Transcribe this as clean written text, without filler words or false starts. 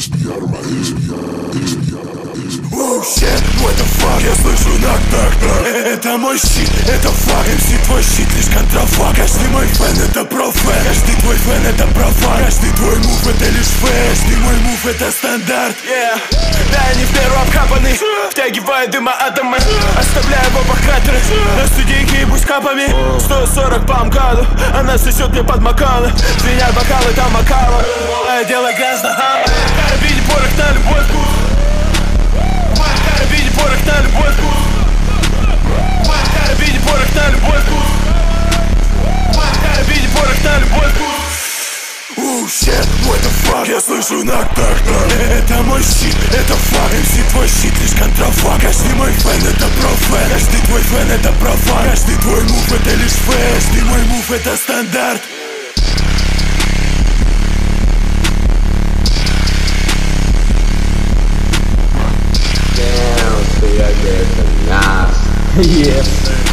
Оу, shit, what the fuck, я слышу так. Это мой щит, это факт. MC твой щит, лишь контрафакт. Каждый мой фэн это профэн. Каждый твой фэн это профан. Каждый твой мув это лишь фэн. Каждый мой мув это стандарт. Да, они в меру обкапаны, втягивая дыма атомы, оставляя в опах кратеры. На студийке ебусь капами, 140 по МКАДу. Она сосет мне под макалы, звенят бокалы, там макала. Дело грязно, карабине порох на любой вкус. Карабине порох на любой вкус. Карабине порох на любой вкус. Карабине порох на любой вкус. Оу, shit, what the fuck, я слышу так. Это мой щит, это факт. MC твой щит, лишь контрафакт. Каждый мой фэн это профэн. Каждый твой фэн это профан. Каждый твой мув это лишь фэн. Каждый мой мув это стандарт. Damn, so y'all get the nice. Yeah.